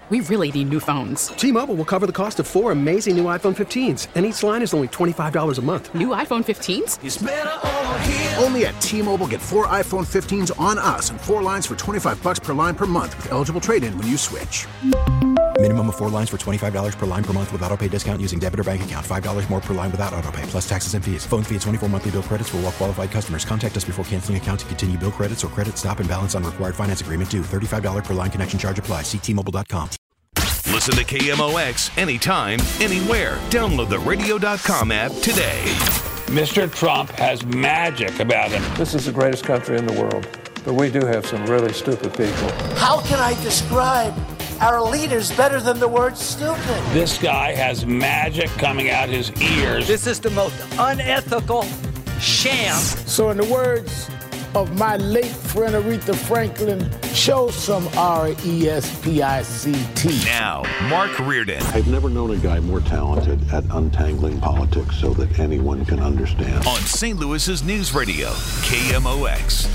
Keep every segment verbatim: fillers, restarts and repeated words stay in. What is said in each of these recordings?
We really need new phones. T-Mobile will cover the cost of four amazing new iPhone fifteens, and each line is only twenty-five dollars a month. New iPhone fifteens? It's better over here. Only at T-Mobile, get four iPhone fifteens on us and four lines for twenty-five dollars per line per month with eligible trade-in when you switch. Minimum of four lines for twenty-five dollars per line per month with autopay discount using debit or bank account. five dollars more per line without autopay, plus taxes and fees. Phone fee at twenty-four monthly bill credits for well-qualified customers. Contact us before canceling account to continue bill credits or credit stop and balance on required finance agreement due. thirty-five dollars per line connection charge applies. See T Mobile dot com. Listen to K M O X anytime, anywhere. Download the radio dot com app today. Mister Trump has magic about him. This is the greatest country in the world, but we do have some really stupid people. How can I describe our leaders better than the word stupid? This guy has magic coming out his ears. This is the most unethical sham. So in the words of my late friend Aretha Franklin, show some R E S P I C T. Now, Mark Reardon. I've never known a guy more talented at untangling politics so that anyone can understand. On Saint Louis's News Radio, K M O X.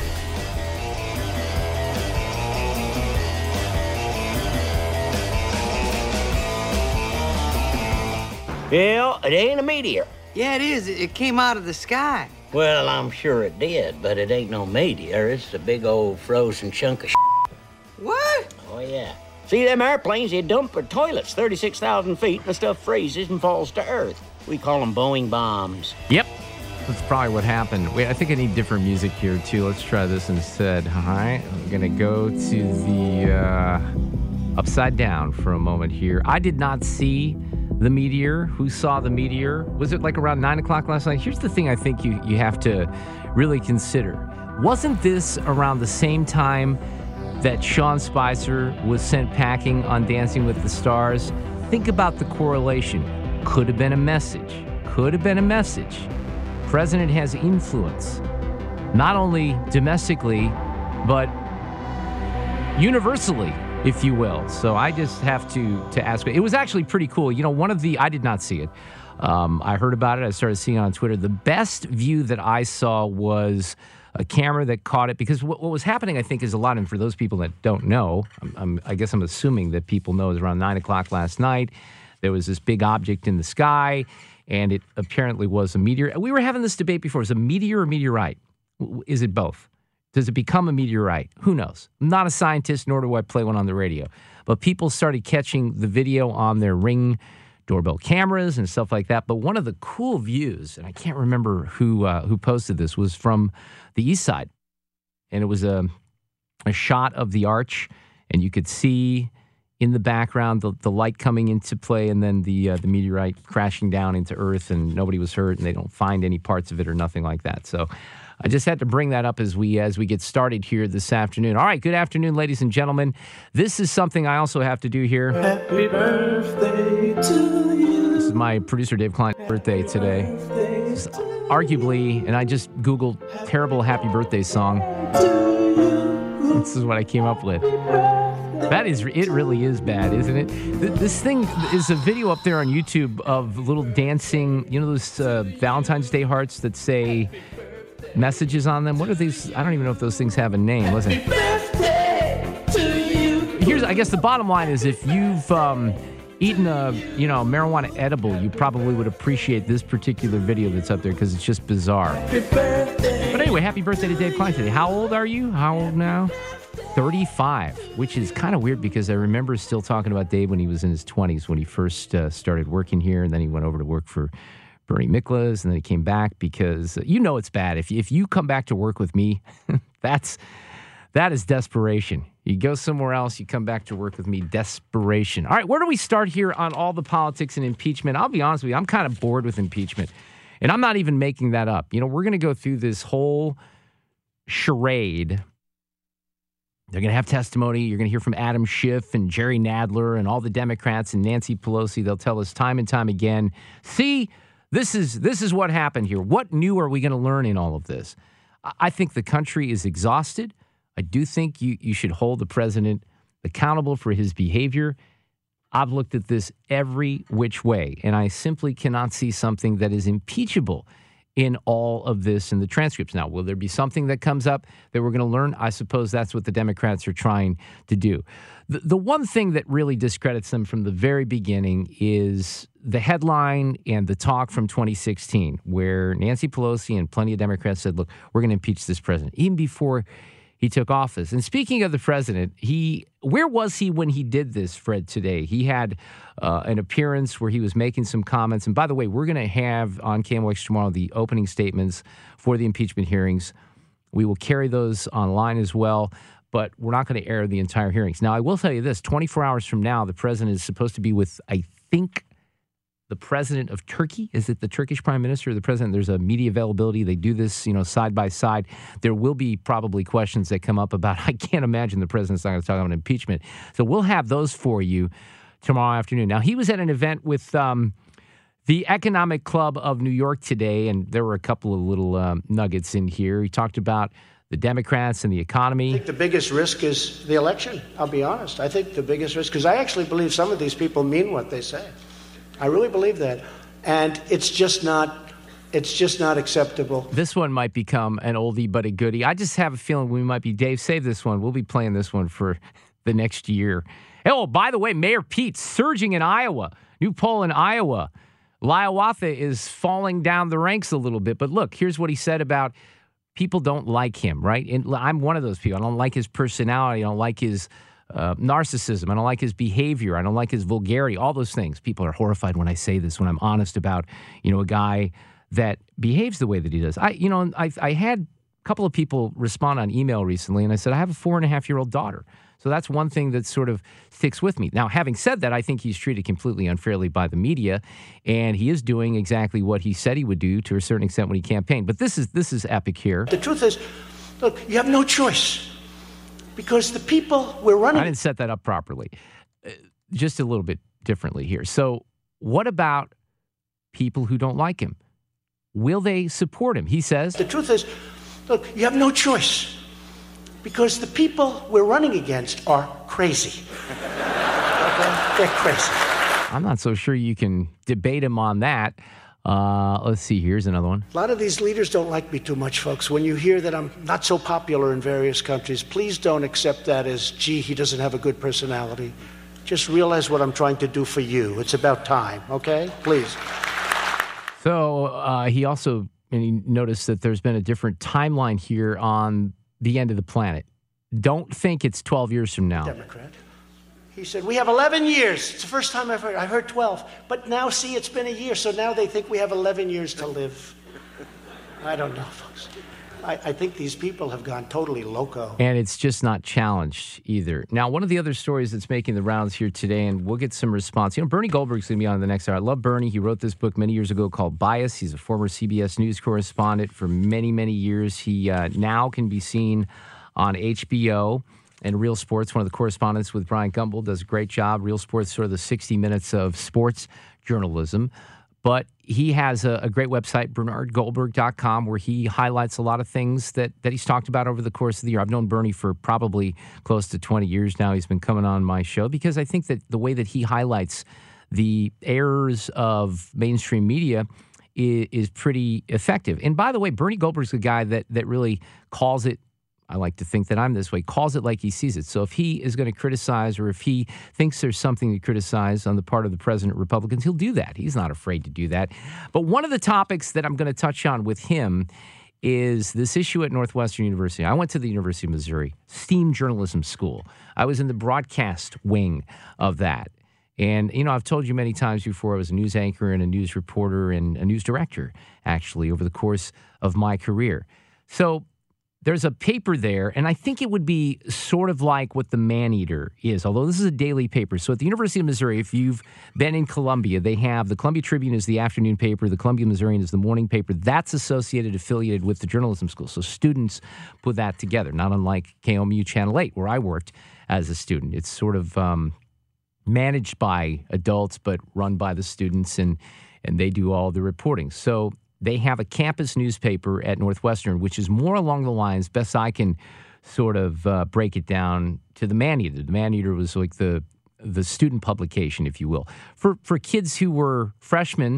Well, it ain't a meteor. Yeah, it is. It came out of the sky. Well, I'm sure it did, but it ain't no meteor. It's a big old frozen chunk of shit. What? Oh, yeah. See, them airplanes, they dump their toilets thirty-six thousand feet, and the stuff freezes and falls to Earth. We call them Boeing bombs. Yep. That's probably what happened. Wait, I think I need different music here, too. Let's try this instead. All right. I'm going to go to the uh, upside down for a moment here. I did not see the meteor. Who saw the meteor? Was it like around nine o'clock last night? Here's the thing I think you, you have to really consider. Wasn't this around the same time that Sean Spicer was sent packing on Dancing with the Stars? Think about the correlation. Could have been a message. Could have been a message. President has influence, not only domestically, but universally, if you will. So I just have to to ask. It was actually pretty cool. You know, one of the, I did not see it. Um, I heard about it. I started seeing it on Twitter. The best view that I saw was a camera that caught it, because what, what was happening, I think, is a lot, and for those people that don't know, I'm, I'm, I guess I'm assuming that people know, it was around nine o'clock last night. There was this big object in the sky, and it apparently was a meteor. We were having this debate before. Is it a meteor or meteorite? Is it both? Does it become a meteorite? Who knows? I'm not a scientist, nor do I play one on the radio. But people started catching the video on their Ring doorbell cameras and stuff like that. But one of the cool views, and I can't remember who uh, who posted this, was from the east side. And it was a, a shot of the arch, and you could see in the background the, the light coming into play, and then the uh, the meteorite crashing down into Earth, and nobody was hurt, and they don't find any parts of it or nothing like that. So I just had to bring that up as we as we get started here this afternoon. All right, good afternoon, ladies and gentlemen. This is something I also have to do here. Happy birthday to you. This is my producer Dave Klein's birthday today. This is arguably, and I just Googled terrible happy birthday song. This is what I came up with. That is, it really is bad, isn't it? This thing is a video up there on YouTube of little dancing, you know, those uh, Valentine's Day hearts that say messages on them. What are these? I don't even know if those things have a name. Listen. Here's, I guess the bottom line is, if you've um, eaten a, you know, marijuana edible, you probably would appreciate this particular video that's up there, because it's just bizarre. But anyway, happy birthday to Dave Klein today. How old are you? How old now? thirty-five, which is kind of weird, because I remember still talking about Dave when he was in his twenties, when he first uh, started working here, and then he went over to work for Bernie Miklasz, and then he came back, because uh, you know it's bad. If, if you come back to work with me, that's that is desperation. You go somewhere else, you come back to work with me, desperation. All right, where do we start here on all the politics and impeachment? I'll be honest with you, I'm kind of bored with impeachment, and I'm not even making that up. You know, we're going to go through this whole charade. They're going to have testimony. You're going to hear from Adam Schiff and Jerry Nadler and all the Democrats and Nancy Pelosi. They'll tell us time and time again, see, this is this is what happened here. What new are we going to learn in all of this? I think the country is exhausted. I do think you, you should hold the president accountable for his behavior. I've looked at this every which way, and I simply cannot see something that is impeachable in all of this in the transcripts. Now, will there be something that comes up that we're going to learn? I suppose that's what the Democrats are trying to do. The, the one thing that really discredits them from the very beginning is the headline and the talk from twenty sixteen, where Nancy Pelosi and plenty of Democrats said, look, we're going to impeach this president, even before he took office. And speaking of the president, he where was he when he did this, Fred, today? He had uh, an appearance where he was making some comments. And by the way, we're going to have on K M O X tomorrow the opening statements for the impeachment hearings. We will carry those online as well, but we're not going to air the entire hearings. Now, I will tell you this, twenty-four hours from now, the president is supposed to be with, I think, the president of Turkey. Is it the Turkish prime minister or the president? There's a media availability. They do this, you know, side by side. There will be probably questions that come up about, I can't imagine the president's not going to talk about impeachment. So we'll have those for you tomorrow afternoon. Now, he was at an event with um, the Economic Club of New York today, and there were a couple of little um, nuggets in here. He talked about the Democrats and the economy. I think the biggest risk is the election. I'll be honest. I think the biggest risk, because I actually believe some of these people mean what they say. I really believe that. And it's just not it's just not acceptable. This one might become an oldie but a goodie. I just have a feeling we might be, Dave, save this one. We'll be playing this one for the next year. Oh, by the way, Mayor Pete surging in Iowa. New poll in Iowa. Hiawatha is falling down the ranks a little bit. But look, here's what he said about people don't like him, right? And I'm one of those people. I don't like his personality. I don't like his Uh, narcissism. I don't like his behavior. I don't like his vulgarity. All those things. People are horrified when I say this, when I'm honest about, you know, a guy that behaves the way that he does. I, you know, I, I had a couple of people respond on email recently, and I said, I have a four and a half year old daughter. So that's one thing that sort of sticks with me. Now, having said that, I think he's treated completely unfairly by the media, and he is doing exactly what he said he would do to a certain extent when he campaigned. But this is this is epic here. The truth is, look, you have no choice. Because the people we're running... I didn't set that up properly. Uh, just a little bit differently here. So what about people who don't like him? Will they support him? He says... The truth is, look, you have no choice. Because the people we're running against are crazy. Okay? They're crazy. I'm not so sure you can debate him on that. Uh, let's see. Here's another one. A lot of these leaders don't like me too much, folks. When you hear that I'm not so popular in various countries, please don't accept that as, gee, he doesn't have a good personality. Just realize what I'm trying to do for you. It's about time, okay? Please. So uh, he also and he noticed that there's been a different timeline here on the end of the planet. Don't think it's twelve years from now. Democrat. He said, we have eleven years. It's the first time I've heard. I heard twelve. But now, see, it's been a year. So now they think we have eleven years to live. I don't know, folks. I, I think these people have gone totally loco. And it's just not challenged either. Now, one of the other stories that's making the rounds here today, and we'll get some response. You know, Bernie Goldberg's going to be on the next hour. I love Bernie. He wrote this book many years ago called Bias. He's a former C B S News correspondent for many, many years. He uh, now can be seen on H B O. And Real Sports, one of the correspondents with Brian Gumbel, does a great job. Real Sports, sort of the sixty minutes of sports journalism. But he has a, a great website, Bernard Goldberg dot com, where he highlights a lot of things that, that he's talked about over the course of the year. I've known Bernie for probably close to twenty years now. He's been coming on my show because I think that the way that he highlights the errors of mainstream media is, is pretty effective. And by the way, Bernie Goldberg's the guy that that really calls it, I like to think that I'm this way, calls it like he sees it. So if he is going to criticize or if he thinks there's something to criticize on the part of the president Republicans, he'll do that. He's not afraid to do that. But one of the topics that I'm going to touch on with him is this issue at Northwestern University. I went to the University of Missouri, STEAM Journalism School. I was in the broadcast wing of that. And, you know, I've told you many times before, I was a news anchor and a news reporter and a news director, actually, over the course of my career. So there's a paper there, and I think it would be sort of like what the Man-Eater is, although this is a daily paper. So at the University of Missouri, if you've been in Columbia, they have the Columbia Tribune is the afternoon paper, the Columbia Missourian is the morning paper. That's associated, affiliated with the journalism school. So students put that together, not unlike K O M U Channel eight, where I worked as a student. It's sort of um, managed by adults, but run by the students, and and they do all the reporting. So they have a campus newspaper at Northwestern, which is more along the lines, best I can sort of uh, break it down, to the Man-Eater. The Man-Eater was like the the student publication, if you will. For for kids who were freshmen,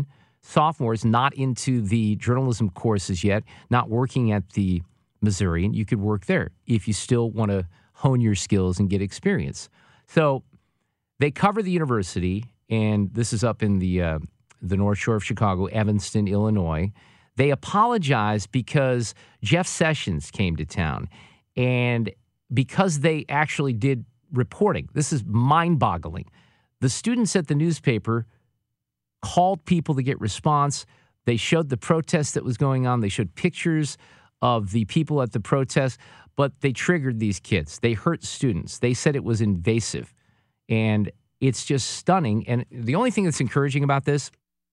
sophomores not into the journalism courses yet, not working at the Missourian, you could work there if you still want to hone your skills and get experience. So they cover the university, and this is up in the uh, the North Shore of Chicago, Evanston, Illinois. They apologized because Jeff Sessions came to town, and because they actually did reporting. This is mind-boggling. The students at the newspaper called people to get response. They showed the protest that was going on. They showed pictures of the people at the protest, but they triggered these kids. They hurt students. They said it was invasive, and it's just stunning. And the only thing that's encouraging about this,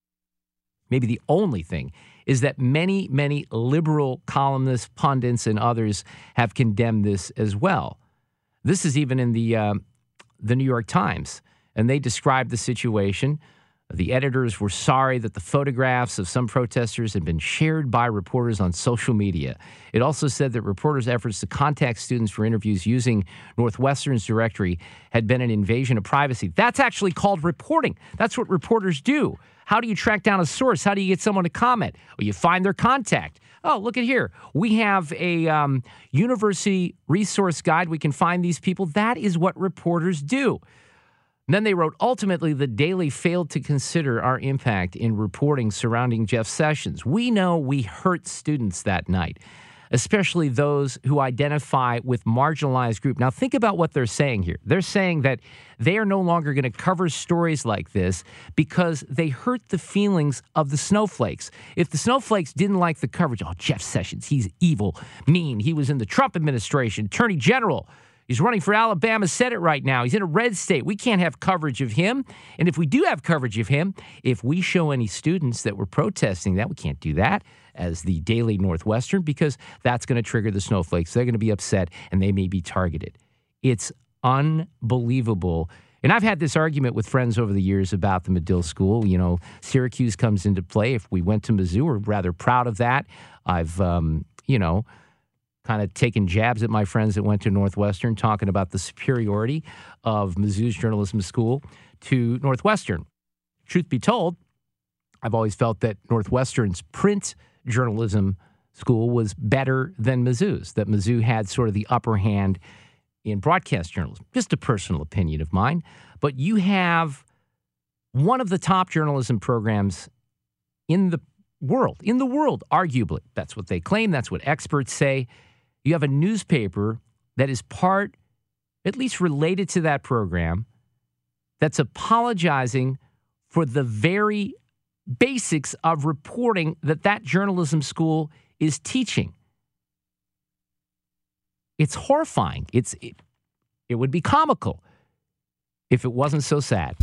maybe the only thing, is that many, many liberal columnists, pundits, and others have condemned this as well. This is even in the uh, the New York Times, and they described the situation. The editors were sorry that the photographs of some protesters had been shared by reporters on social media. It also said that reporters' efforts to contact students for interviews using Northwestern's directory had been an invasion of privacy. That's actually called reporting. That's what reporters do. How do you track down a source? How do you get someone to comment? Well, you find their contact. Oh, look at here. We have a um, university resource guide. We can find these people. That is what reporters do. And then they wrote, ultimately, the Daily failed to consider our impact in reporting surrounding Jeff Sessions. We know we hurt students that night, especially those who identify with marginalized group. Now, think about what they're saying here. They're saying that they are no longer going to cover stories like this because they hurt the feelings of the snowflakes. If the snowflakes didn't like the coverage, oh, Jeff Sessions, he's evil, mean. He was in the Trump administration, attorney general. He's running for Alabama Senate right now. He's in a red state. We can't have coverage of him. And if we do have coverage of him, if we show any students that were protesting that, we can't do that as the Daily Northwestern because that's going to trigger the snowflakes. They're going to be upset and they may be targeted. It's unbelievable. And I've had this argument with friends over the years about the Medill School. You know, Syracuse comes into play. If we went to Mizzou, we're rather proud of that. I've, um, you know, kind of taking jabs at my friends that went to Northwestern, talking about the superiority of Mizzou's journalism school to Northwestern. Truth be told, I've always felt that Northwestern's print journalism school was better than Mizzou's, that Mizzou had sort of the upper hand in broadcast journalism. Just a personal opinion of mine. But you have one of the top journalism programs in the world, in the world, arguably. That's what they claim. That's what experts say. You have a newspaper that is part, at least related to that program, that's apologizing for the very basics of reporting that that journalism school is teaching. It's horrifying. It's it, it would be comical if it wasn't so sad.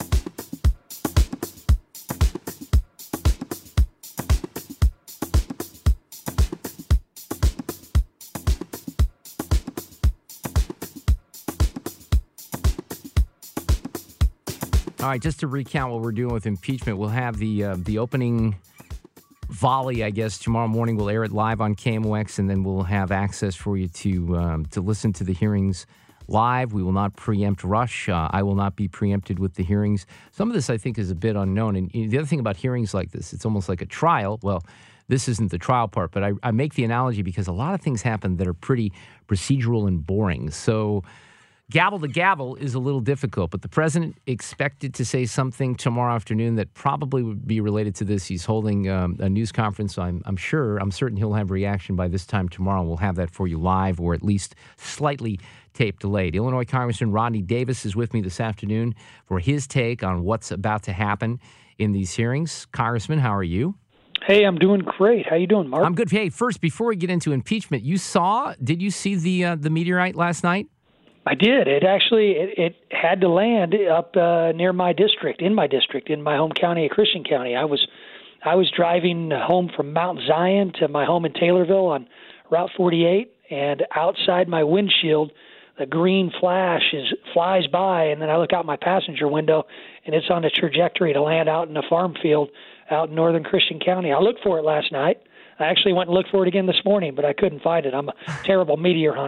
All right, just to recount what we're doing with impeachment, we'll have the uh, the opening volley, I guess, tomorrow morning. We'll air it live on K M O X, and then we'll have access for you to um, to listen to the hearings live. We will not preempt Rush. Uh, I will not be preempted with the hearings. Some of this, I think, is a bit unknown. And the other thing about hearings like this, it's almost like a trial. Well, this isn't the trial part, but I, I make the analogy because a lot of things happen that are pretty procedural and boring. So gavel to gavel is a little difficult, but the president expected to say something tomorrow afternoon that probably would be related to this. He's holding um, a news conference. I'm, I'm sure, I'm certain he'll have reaction by this time tomorrow. We'll have that for you live or at least slightly tape delayed. Illinois Congressman Rodney Davis is with me this afternoon for his take on what's about to happen in these hearings. Congressman, how are you? Hey, I'm doing great. How you doing, Mark? I'm good. Hey, first, before we get into impeachment, you saw, did you see the uh, the meteorite last night? I did. It actually it, it had to land up uh, near my district, in my district, in my home county of Christian County. I was I was driving home from Mount Zion to my home in Taylorville on Route forty-eight, and outside my windshield, the green flash is flies by, and then I look out my passenger window, and it's on a trajectory to land out in a farm field out in northern Christian County. I looked for it last night. I actually went and looked for it again this morning, but I couldn't find it. I'm a terrible meteor hunter.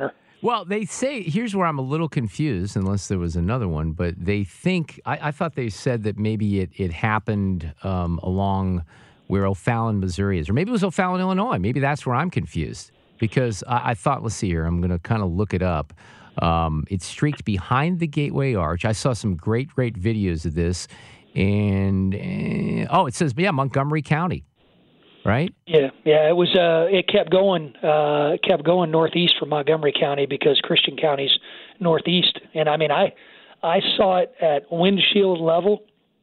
Well, they say, here's where I'm a little confused, unless there was another one, but they think, I, I thought they said that maybe it, it happened um, along where O'Fallon, Missouri is, or maybe it was O'Fallon, Illinois. Maybe that's where I'm confused, because I, I thought, let's see here, I'm going to kind of look it up. Um, it streaked behind the Gateway Arch. I saw some great, great videos of this, and, uh, oh, it says, yeah, Montgomery County. Right? Yeah, yeah. It was. Uh, it kept going. Uh, kept going northeast from Montgomery County because Christian County's northeast. And I mean, I, I saw it at windshield level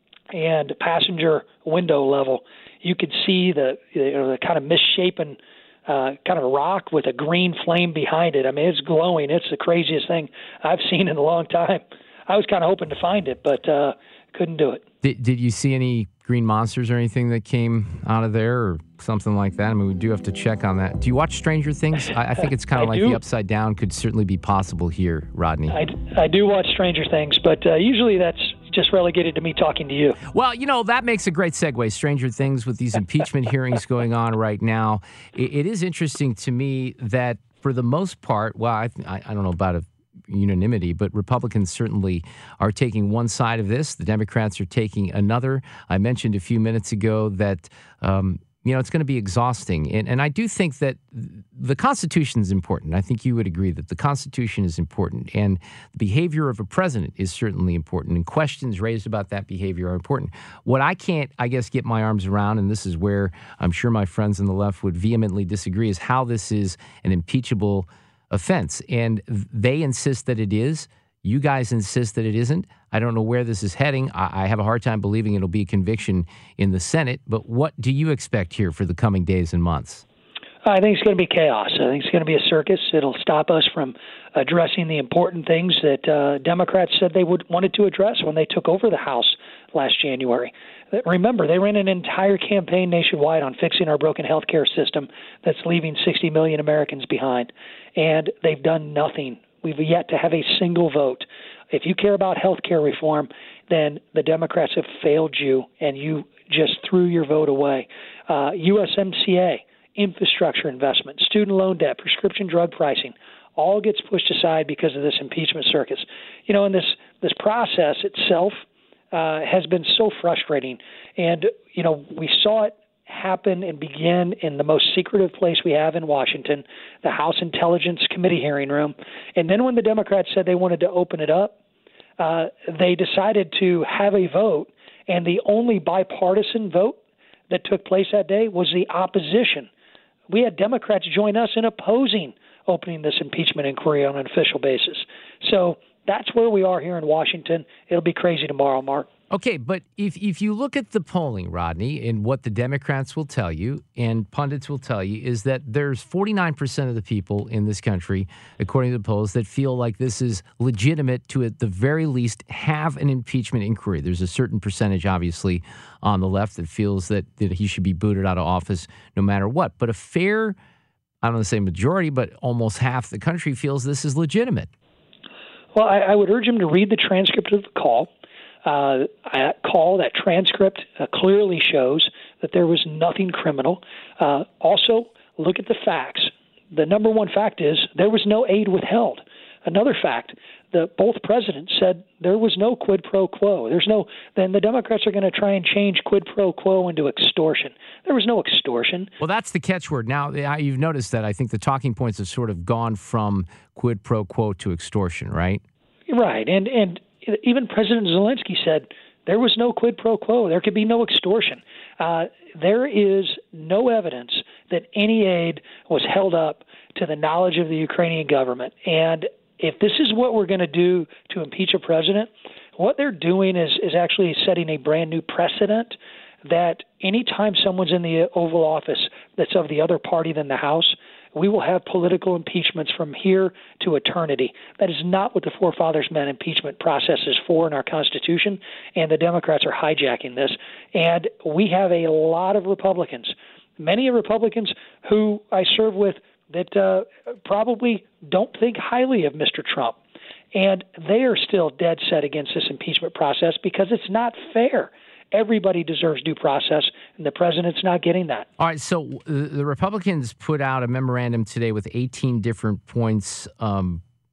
and passenger window level. You could see the, you know, the kind of misshapen, uh, kind of rock with a green flame behind it. I mean, it's glowing. It's the craziest thing I've seen in a long time. I was kind of hoping to find it, but uh, couldn't do it. Did, did you see any green monsters or anything that came out of there or something like that? I mean, we do have to check on that. Do you watch Stranger Things? I, I think it's kind of like do. the Upside Down could certainly be possible here, Rodney. I, I do watch Stranger Things, but uh, usually that's just relegated to me talking to you. Well, you know, that makes a great segue. Stranger Things with these impeachment hearings going on right now. It, it is interesting to me that for the most part, well, I, I, I don't know about a unanimity, but Republicans certainly are taking one side of this. The Democrats are taking another. I mentioned a few minutes ago that, um, you know, it's going to be exhausting. And, and I do think that the Constitution is important. I think you would agree that the Constitution is important. And the behavior of a president is certainly important. And questions raised about that behavior are important. What I can't, I guess, get my arms around, and this is where I'm sure my friends on the left would vehemently disagree, is how this is an impeachable offense. And they insist that it is. You guys insist that it isn't. I don't know where this is heading. I, I have a hard time believing it'll be a conviction in the Senate. But what do you expect here for the coming days and months? I think it's going to be chaos. I think it's going to be a circus. It'll stop us from addressing the important things that uh, Democrats said they would wanted to address when they took over the House last January. Remember, they ran an entire campaign nationwide on fixing our broken health care system that's leaving sixty million Americans behind. And they've done nothing. We've yet to have a single vote. If you care about health care reform, then the Democrats have failed you, and you just threw your vote away. Uh, U S M C A, infrastructure investment, student loan debt, prescription drug pricing, all gets pushed aside because of this impeachment circus. You know, and this, this process itself uh, has been so frustrating. And, you know, we saw it happen and begin in the most secretive place we have in Washington, the House Intelligence Committee hearing room. And then when the Democrats said they wanted to open it up, uh, they decided to have a vote, and the only bipartisan vote that took place that day was the opposition. We had Democrats join us in opposing opening this impeachment inquiry on an official basis. So that's where we are here in Washington. It'll be crazy tomorrow, Mark. Okay, but if if you look at the polling, Rodney, and what the Democrats will tell you and pundits will tell you is that there's forty-nine percent of the people in this country, according to the polls, that feel like this is legitimate to, at the very least, have an impeachment inquiry. There's a certain percentage, obviously, on the left that feels that, that he should be booted out of office no matter what. But a fair, I don't want to say majority, but almost half the country feels this is legitimate. Well, I, I would urge him to read the transcript of the call. Uh, that call, that transcript uh, clearly shows that there was nothing criminal. Uh, also, look at the facts. The number one fact is there was no aid withheld. Another fact, the both presidents said there was no quid pro quo. There's no. Then the Democrats are going to try and change quid pro quo into extortion. There was no extortion. Well, that's the catchword. Now, you've noticed that I think the talking points have sort of gone from quid pro quo to extortion, right? Right, and and. Even President Zelensky said there was no quid pro quo. There could be no extortion. Uh, there is no evidence that any aid was held up to the knowledge of the Ukrainian government. And if this is what we're going to do to impeach a president, what they're doing is, is actually setting a brand new precedent that anytime someone's in the Oval Office that's of the other party than the House, we will have political impeachments from here to eternity. That is not what the forefathers meant impeachment process is for in our Constitution, and the Democrats are hijacking this. And we have a lot of Republicans, many Republicans who I serve with that uh, probably don't think highly of Mister Trump. And they are still dead set against this impeachment process because it's not fair. Everybody deserves due process, and the president's not getting that. All right, so the Republicans put out a memorandum today with eighteen different points, um,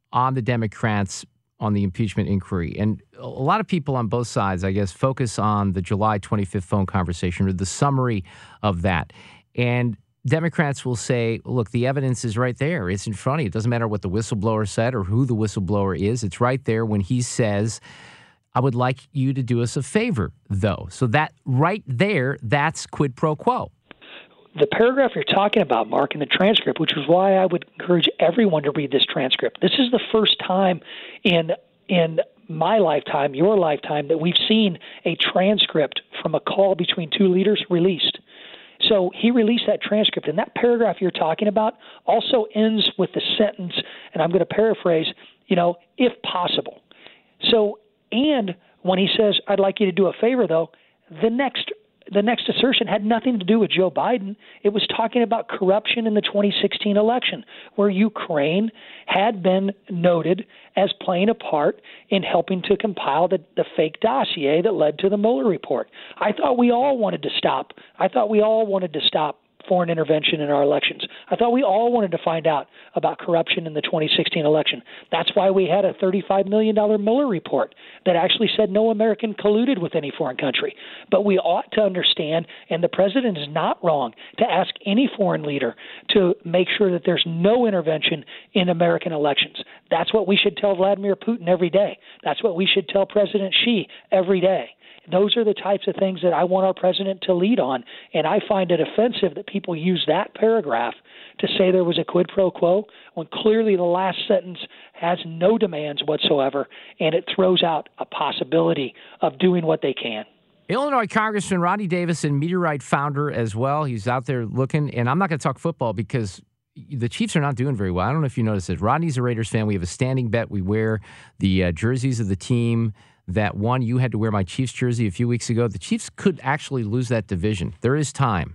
on the Democrats on the impeachment inquiry. And a lot of people on both sides, I guess, focus on the July twenty-fifth phone conversation or the summary of that. And Democrats will say, look, the evidence is right there. It's in front of you. It doesn't matter what the whistleblower said or who the whistleblower is. It's right there when he says, I would like you to do us a favor, though. So that right there, that's quid pro quo. The paragraph you're talking about, Mark, in the transcript, which is why I would encourage everyone to read this transcript. This is the first time in in my lifetime, your lifetime, that we've seen a transcript from a call between two leaders released. So he released that transcript, and that paragraph you're talking about also ends with the sentence, and I'm going to paraphrase, you know, if possible. So, and when he says, I'd like you to do a favor, though, the next The next assertion had nothing to do with Joe Biden. It was talking about corruption in the twenty sixteen election, where Ukraine had been noted as playing a part in helping to compile the, the fake dossier that led to the Mueller report. I thought we all wanted to stop. I thought we all wanted to stop foreign intervention in our elections. I thought we all wanted to find out about corruption in the twenty sixteen election. That's why we had a thirty-five million dollars Mueller report that actually said no American colluded with any foreign country. But we ought to understand, and the president is not wrong, to ask any foreign leader to make sure that there's no intervention in American elections. That's what we should tell Vladimir Putin every day. That's what we should tell President Xi every day. Those are the types of things that I want our president to lead on, and I find it offensive that people use that paragraph to say there was a quid pro quo when clearly the last sentence has no demands whatsoever, and it throws out a possibility of doing what they can. Illinois Congressman Ronnie Davis, Meteorite founder as well. He's out there looking, and I'm not going to talk football because the Chiefs are not doing very well. I don't know if you noticed it. Rodney's a Raiders fan. We have a standing bet. We wear the uh, jerseys of the team that won. You had to wear my Chiefs jersey a few weeks ago. The Chiefs could actually lose that division. There is time.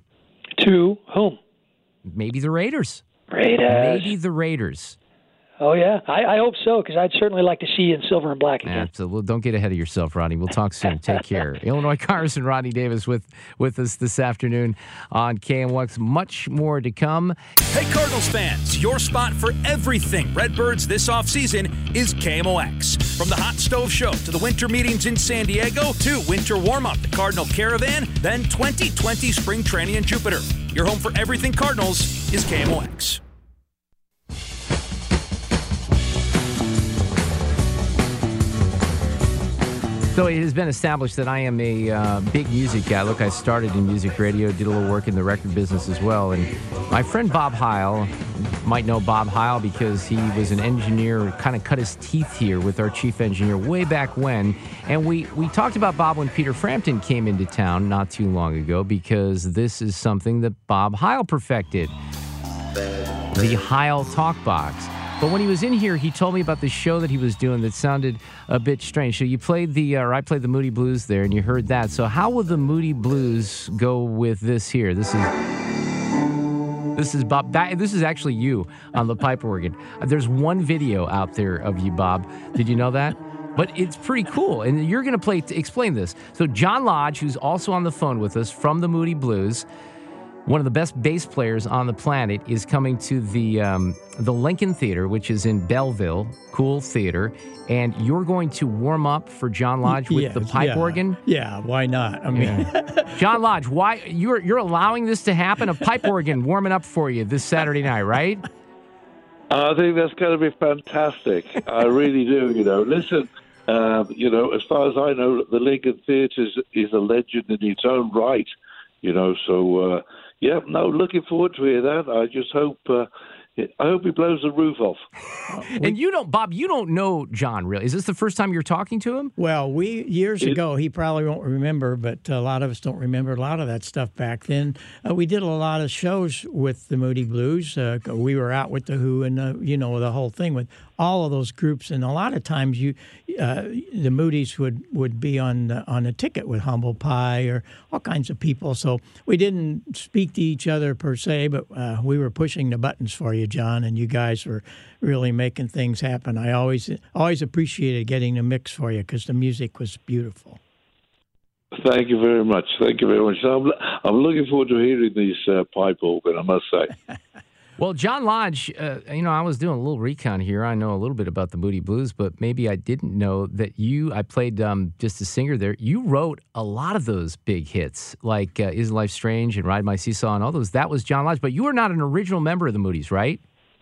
To whom? Maybe the Raiders. Raiders. Maybe the Raiders. Oh, yeah. I, I hope so, because I'd certainly like to see you in silver and black again. Absolutely. Don't get ahead of yourself, Rodney. We'll talk soon. Take care. Illinois Congressman Rodney Davis with, with us this afternoon on K M O X. Much more to come. Hey, Cardinals fans, your spot for everything Redbirds this offseason is K M O X. From the Hot Stove Show to the winter meetings in San Diego to winter warm-up, the Cardinal Caravan, then twenty twenty spring training in Jupiter. Your home for everything Cardinals is K M O X. So it has been established that I am a uh, big music guy. Look, I started in music radio, did a little work in the record business as well. And my friend Bob Heil, might know Bob Heil because he was an engineer, kind of cut his teeth here with our chief engineer way back when. And we, we talked about Bob when Peter Frampton came into town not too long ago, because this is something that Bob Heil perfected, the Heil Talk Box. But when he was in here, he told me about the show that he was doing that sounded a bit strange. So you played the, uh, or I played the Moody Blues there, and you heard that. So how will the Moody Blues go with this here? This is this is Bob. That, this is actually you on the pipe organ. There's one video out there of you, Bob. Did you know that? But it's pretty cool, and you're going to play. Explain this. So John Lodge, who's also on the phone with us from the Moody Blues, one of the best bass players on the planet, is coming to the um, the Lincoln Theater, which is in Belleville, cool theater, and you're going to warm up for John Lodge with yes, the pipe yeah. organ? Yeah, why not? I mean, yeah. John Lodge, why you're you're allowing this to happen? A pipe organ warming up for you this Saturday night, right? I think that's going to be fantastic. I really do. You know, listen. Uh, you know, as far as I know, the Lincoln Theatre is, is a legend in its own right. You know, so. Uh, Yeah, no, looking forward to hear that. I just hope uh, I hope he blows the roof off. And you don't, Bob, you don't know John, really. Is this the first time you're talking to him? Well, we years it, ago, he probably won't remember, but a lot of us don't remember a lot of that stuff back then. Uh, we did a lot of shows with the Moody Blues. Uh, we were out with the Who and, uh, you know, the whole thing with all of those groups. And a lot of times you, uh, the Moody's would, would be on, uh, on a ticket with Humble Pie or all kinds of people. So we didn't speak to each other per se, but uh, we were pushing the buttons for you, John, and you guys were really making things happen. I always always appreciated getting the mix for you because the music was beautiful. Thank you very much. Thank you very much. I'm, I'm looking forward to hearing these uh, pipe organ, I must say. Well, John Lodge, uh, you know, I was doing a little recon here. I know a little bit about the Moody Blues, but maybe I didn't know that you, I played um, just a singer there. You wrote a lot of those big hits, like uh, Isn't Life Strange and Ride My Seesaw and all those. That was John Lodge, but you were not an original member of the Moody's, right?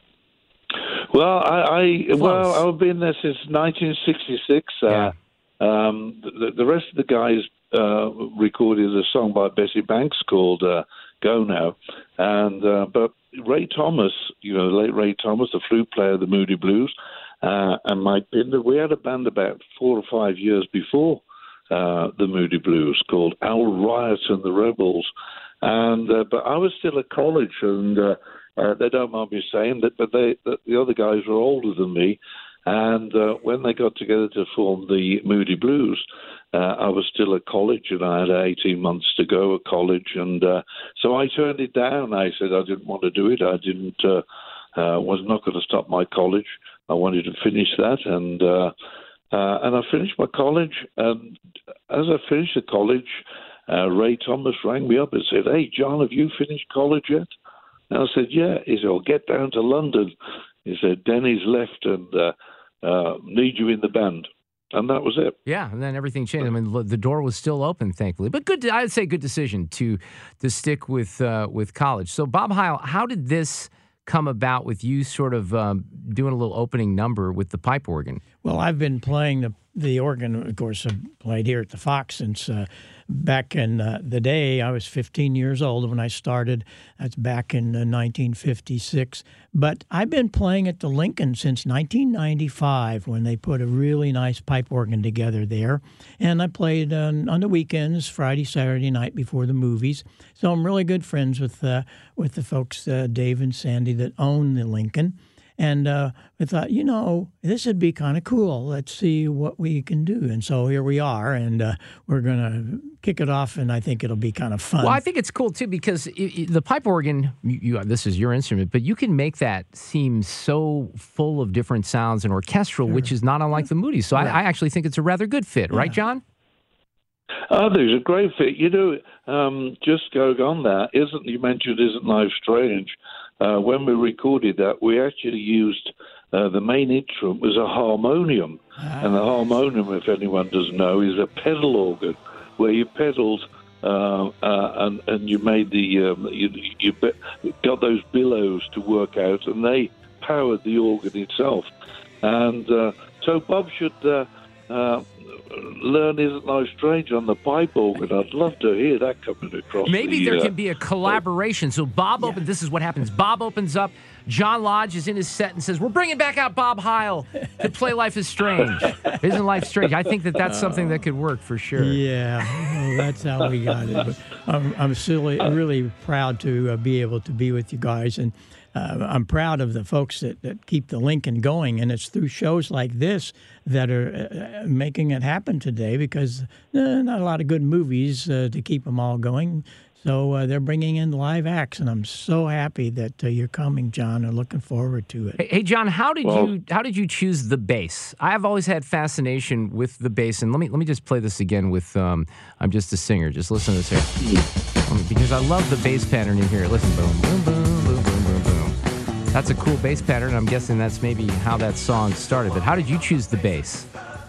Well, I, I well, I've been there since nineteen sixty-six. Yeah. Uh, um, the, the rest of the guys uh, recorded a song by Bessie Banks called uh, "Go Now," and uh, but Ray Thomas, you know, the late Ray Thomas, the flute player of the Moody Blues, uh, and Mike Binder, we had a band about four or five years before uh, the Moody Blues called Owl Riot and the Rebels, and uh, but I was still at college and. Uh, Uh, they don't mind me saying that, but they, the, the other guys were older than me, and uh, when they got together to form the Moody Blues, uh, I was still at college, and I had eighteen months to go at college, and uh, so I turned it down. I said I didn't want to do it. I didn't uh, uh, was not going to stop my college. I wanted to finish that, and uh, uh, and I finished my college. And as I finished the college, uh, Ray Thomas rang me up and said, "Hey, John, have you finished college yet?" And I said, yeah. He said, well, get down to London. He said, Denny's left and uh, uh, need you in the band. And that was it. Yeah, and then everything changed. I mean, the door was still open, thankfully. But good, I'd say good decision to to stick with uh, with college. So, Bob Heil, how did this come about with you sort of um, doing a little opening number with the pipe organ? Well, I've been playing the the organ, of course, I've played here at the Fox since uh, back in uh, the day. I was fifteen years old when I started. That's back in uh, nineteen fifty-six. But I've been playing at the Lincoln since nineteen ninety-five when they put a really nice pipe organ together there. And I played on, on the weekends, Friday, Saturday night before the movies. So I'm really good friends with, uh, with the folks, uh, Dave and Sandy, that own the Lincoln. And uh, I thought, you know, this would be kind of cool. Let's see what we can do. And so here we are, and uh, we're going to kick it off, and I think it'll be kind of fun. Well, I think it's cool, too, because it, it, the pipe organ, you, you, this is your instrument, but you can make that seem so full of different sounds and orchestral, sure. which is not unlike the Moody's. So right. I, I actually think it's a rather good fit. Yeah. Right, John? Oh, there's a great fit. You know, um, just going on that, isn't you mentioned Isn't Life Strange? Uh, when we recorded that, we actually used uh, the main instrument was a harmonium. Ah. And the harmonium, if anyone doesn't know, is a pedal organ where you pedaled uh, uh, and, and you made the, um, you, you got those billows to work out, and they powered the organ itself. And uh, so Bob should uh, uh, learn Isn't Life Strange on the pipe organ. I'd love to hear that coming across. Maybe the, there uh, can be a collaboration. So Bob yeah. opens, this is what happens. Bob opens up, John Lodge is in his set and says, we're bringing back out Bob Heil to play Life is Strange. Isn't Life Strange? I think that that's something that could work for sure. Yeah, well, that's how we got it. But I'm, I'm silly, really proud to uh, be able to be with you guys. And Uh, I'm proud of the folks that, that keep the Lincoln going, and it's through shows like this that are uh, making it happen today because uh, not a lot of good movies uh, to keep them all going. So uh, they're bringing in live acts, and I'm so happy that uh, you're coming, John. I'm looking forward to it. Hey, hey John, how did well, you how did you choose the bass? I've always had fascination with the bass, and let me let me just play this again with um, I'm Just a Singer. Just listen to this here, because I love the bass pattern in here. Listen, boom, boom, boom, boom, boom, boom, boom. That's a cool bass pattern. I'm guessing that's maybe how that song started. But how did you choose the bass?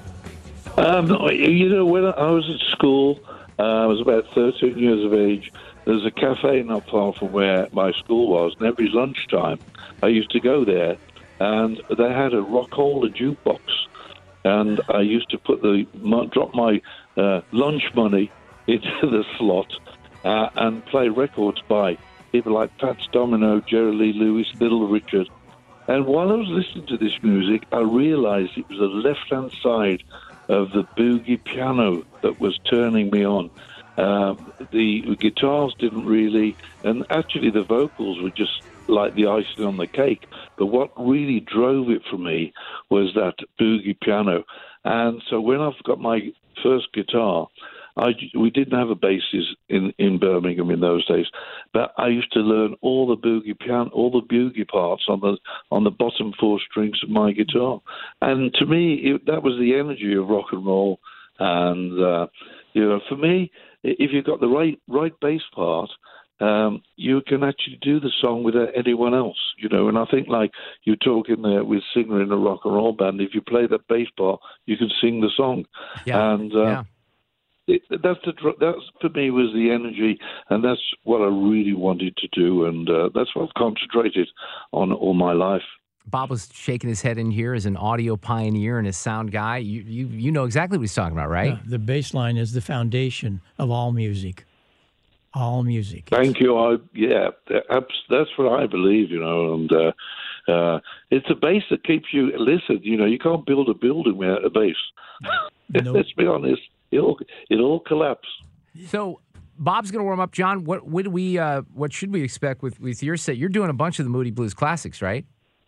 Um, you know, when I was at school, uh, I was about thirteen years of age. There's a cafe not far from where my school was, and every lunchtime I used to go there, and they had a Rockholder jukebox, and I used to put the drop my uh, lunch money into the slot uh, and play records by people like Fats Domino, Jerry Lee Lewis, Little Richard. And while I was listening to this music, I realized it was the left-hand side of the boogie piano that was turning me on. Uh, the guitars didn't really, and actually the vocals were just like the icing on the cake. But what really drove it for me was that boogie piano. And so when I've got my first guitar, I, we didn't have a bassist in, in Birmingham in those days, but I used to learn all the boogie piano, all the boogie parts on the on the bottom four strings of my guitar, and to me it, that was the energy of rock and roll. And uh, you know, for me, if you've got the right right bass part, um, you can actually do the song without anyone else, you know. And I think, like you're talking there with singer in a rock and roll band, if you play that bass part, you can sing the song. Yeah. And uh, yeah. It, that's the that's for me was the energy, and that's what I really wanted to do, and uh, that's what I've concentrated on all my life. Bob was shaking his head in here as an audio pioneer and a sound guy. You you you know exactly what he's talking about, right? Yeah, the bass line is the foundation of all music. All music. Thank you. I yeah, that's that's what I believe, you know, and uh, uh, it's a bass that keeps you. Listen, you know, you can't build a building without a bass. Nope. Let's be honest. It'll it'll collapse. So Bob's going to warm up. John, what would we uh, what should we expect with, with your set? You're doing a bunch of the Moody Blues classics, right?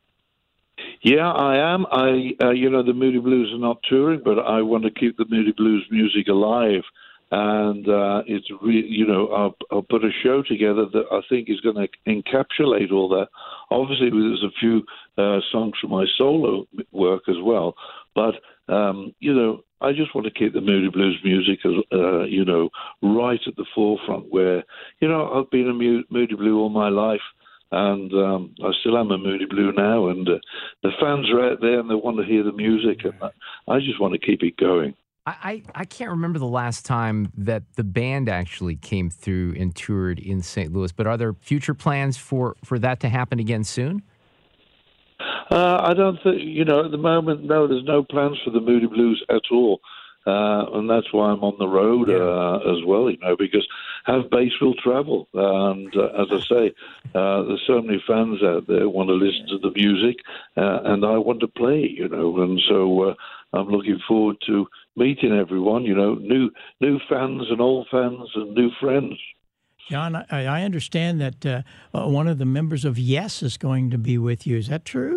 Yeah, I am. I uh, you know, the Moody Blues are not touring, but I want to keep the Moody Blues music alive, and uh, it's re- you know I'll, I'll put a show together that I think is going to encapsulate all that. Obviously, there's a few uh, songs from my solo work as well, but um, you know. I just want to keep the Moody Blues music, uh, you know, right at the forefront where, you know, I've been a Moody Blue all my life, and um, I still am a Moody Blue now, and uh, the fans are out there and they want to hear the music, and I just want to keep it going. I, I, I can't remember the last time that the band actually came through and toured in Saint Louis, but are there future plans for, for that to happen again soon? Uh, I don't think, you know, at the moment, no, there's no plans for the Moody Blues at all. Uh, and that's why I'm on the road uh, as well, you know, because Have Bass will travel. And uh, as I say, uh, there's so many fans out there who want to listen to the music, uh, and I want to play, you know. And so uh, I'm looking forward to meeting everyone, you know, new new fans and old fans and new friends. John, I, I understand that uh, one of the members of Yes is going to be with you. Is that true?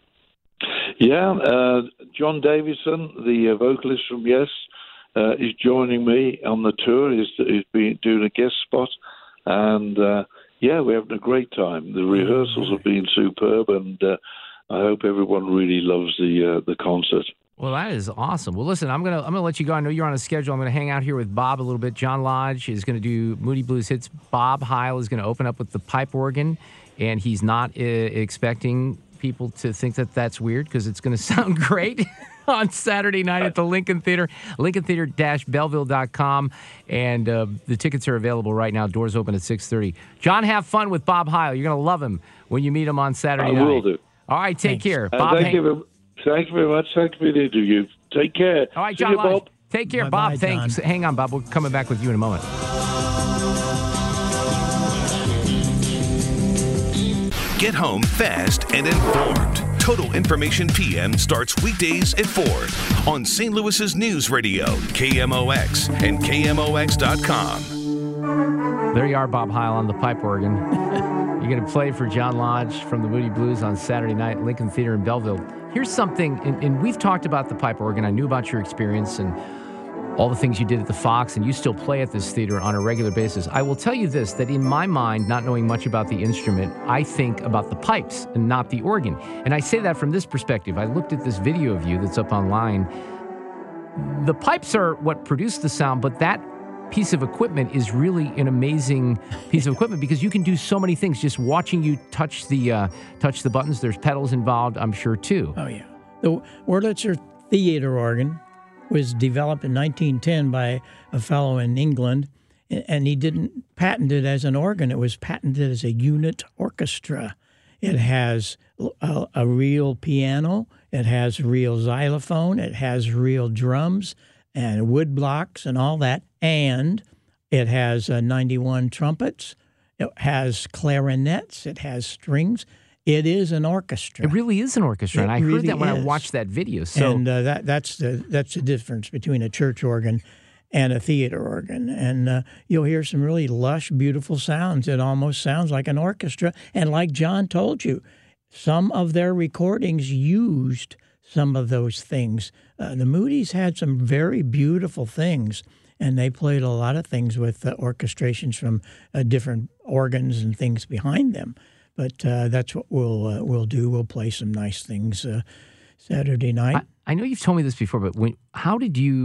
Yeah, uh, John Davison, the uh, vocalist from Yes, uh, is joining me on the tour. He's, he's been doing a guest spot, and uh, yeah, we're having a great time. The rehearsals have been superb, and uh, I hope everyone really loves the uh, the concert. Well, that is awesome. Well, listen, I'm gonna I'm gonna let you go. I know you're on a schedule. I'm gonna hang out here with Bob a little bit. John Lodge is gonna do Moody Blues hits. Bob Heil is gonna open up with the pipe organ, and he's not uh, expecting people to think that that's weird because it's gonna sound great on Saturday night at the Lincoln Theater, lincoln theater dash belleville dot com, and uh, the tickets are available right now. Doors open at six thirty. John, have fun with Bob Heil. You're gonna love him when you meet him on Saturday I night. I will do. All right, take Thanks. care. Uh, Bob, thank hang- you. Thank you very much. Thank you for the interview. Take care. All right, See John you, Lodge. Bob. Take care, Bye-bye, Bob. Thanks. John. Hang on, Bob. We're coming back with you in a moment. Get home fast and informed. Total Information P M starts weekdays at four on Saint Louis's News Radio, K M O X and K M O X dot com. There you are, Bob Heil on the pipe organ. You're going to play for John Lodge from the Moody Blues on Saturday night at Lincoln Theater in Belleville. Here's something, and, and we've talked about the pipe organ. I knew about your experience and all the things you did at the Fox, and you still play at this theater on a regular basis. I will tell you this, that in my mind, not knowing much about the instrument, I think about the pipes and not the organ. And I say that from this perspective. I looked at this video of you that's up online. The pipes are what produce the sound, but that piece of equipment is really an amazing piece of equipment because you can do so many things just watching you touch the uh, touch the buttons. There's pedals involved, I'm sure, too. Oh, yeah. The Wurlitzer theater organ was developed in nineteen ten by a fellow in England, and he didn't patent it as an organ. It was patented as a unit orchestra. It has a, a real piano. It has real xylophone. It has real drums and wood blocks and all that. And it has uh, ninety-one trumpets. It has clarinets. It has strings. It is an orchestra. It really is an orchestra, It and I heard really that when is. I watched that video. So and uh, that that's the that's the difference between a church organ and a theater organ. And uh, you'll hear some really lush, beautiful sounds. It almost sounds like an orchestra. And like John told you, some of their recordings used some of those things. Uh, the Moody's had some very beautiful things, and they played a lot of things with uh, orchestrations from uh, different organs and things behind them. But uh, that's what we'll uh, we'll do. We'll play some nice things uh, Saturday night. I, I know you've told me this before, but when how did you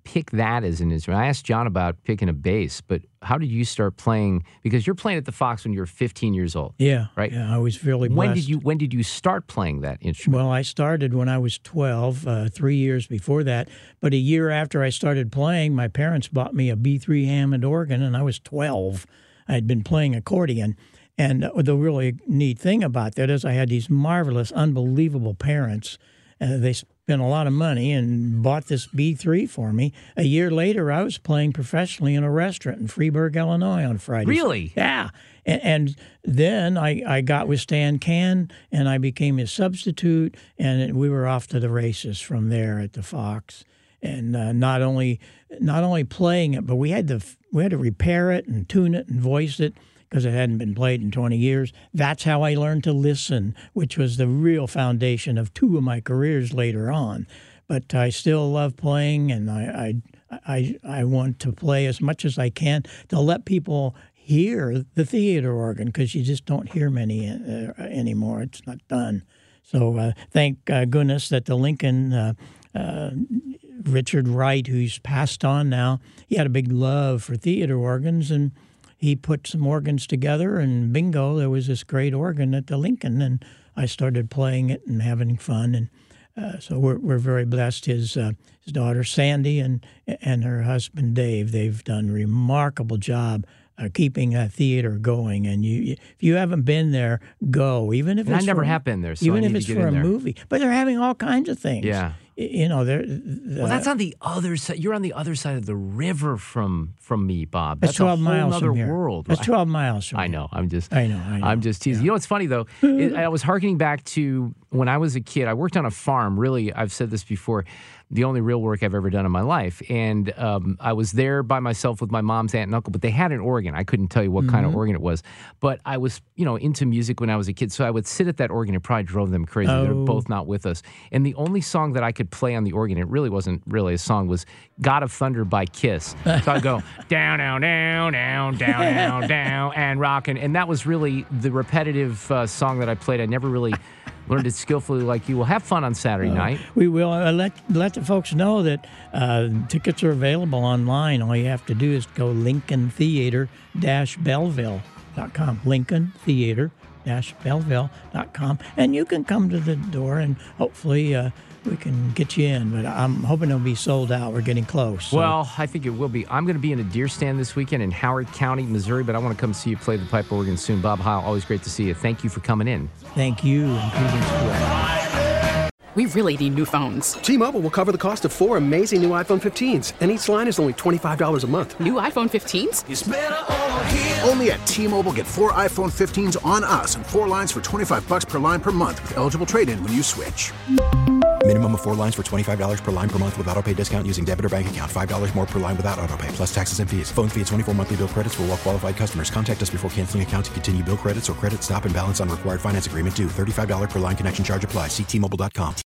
pick that as an instrument? I asked John about picking a bass, but how did you start playing? Because you're playing at the Fox when you were fifteen years old. Yeah, right. Yeah, I was really blessed. When did you When did you start playing that instrument? Well, I started when I was twelve, uh, three years before that. But a year after I started playing, my parents bought me a B three Hammond organ, and I was twelve. I had been playing accordion. And the really neat thing about that is I had these marvelous, unbelievable parents. Uh, they spent a lot of money and bought this B three for me. A year later, I was playing professionally in a restaurant in Freeburg, Illinois on Fridays. Really? Yeah. And, and then I, I got with Stan Can, and I became his substitute, and we were off to the races from there at the Fox. And uh, not only not only playing it, but we had to we had to repair it and tune it and voice it, because it hadn't been played in twenty years. That's how I learned to listen, which was the real foundation of two of my careers later on. But I still love playing, and I I I, I want to play as much as I can to let people hear the theater organ, because you just don't hear many uh, anymore. It's not done. So uh, thank uh, goodness that the Lincoln uh, uh, Richard Wright, who's passed on now, he had a big love for theater organs, and he put some organs together, and bingo, there was this great organ at the Lincoln, and I started playing it and having fun, and uh, so we're we're very blessed. His uh, his daughter Sandy and and her husband Dave, they've done a remarkable job uh, keeping that theater going. And you, if you haven't been there, go. Even if and it's I never for, have been there, so even I if need it's to get for in a there. movie, but they're having all kinds of things. Yeah. You know, they're. Well, that's on the other side. You're on the other side of the river from from me, Bob. That's That's twelve a whole miles other from here. world. That's twelve miles from I here. know. I'm just. I know. I know. I'm just teasing. You know what's funny though? It, I was hearkening back to when I was a kid. I worked on a farm. Really, I've said this before. The only real work I've ever done in my life, and um, I was there by myself with my mom's aunt and uncle. But they had an organ. I couldn't tell you what mm-hmm. kind of organ it was. But I was, you know, into music when I was a kid, so I would sit at that organ. It probably drove them crazy. Oh. They're both not with us. And the only song that I could play on the organ, it really wasn't really a song, was "God of Thunder" by Kiss. So I'd go down, down, down, down, down, down, down, and rockin'. And that was really the repetitive uh, song that I played. I never really learned it skillfully like you. Will have fun on Saturday uh, night. We will. Uh, let let the folks know that uh, tickets are available online. All you have to do is go Lincoln Theater Belleville dot com. Lincoln Theater Belleville dot com. And you can come to the door, and hopefully uh, we can get you in. But I'm hoping it'll be sold out. We're getting close. So. Well, I think it will be. I'm going to be in a deer stand this weekend in Howard County, Missouri, but I want to come see you play the pipe organ soon. Bob Heil, always great to see you. Thank you for coming in. Thank you, and greetings to all. We really need new phones. T-Mobile will cover the cost of four amazing new iPhone fifteens, and each line is only twenty-five dollars a month. New iPhone fifteens? It's better over here. Only at T-Mobile, get four iPhone fifteens on us and four lines for twenty-five bucks per line per month with eligible trade-in when you switch. Minimum of four lines for twenty-five dollars per line per month with autopay discount using debit or bank account. five dollars more per line without autopay, plus taxes and fees. Phone fee at twenty-four monthly bill credits for well-qualified customers. Contact us before canceling account to continue bill credits or credit stop and balance on required finance agreement due. thirty-five dollars per line connection charge applies. See T Mobile dot com.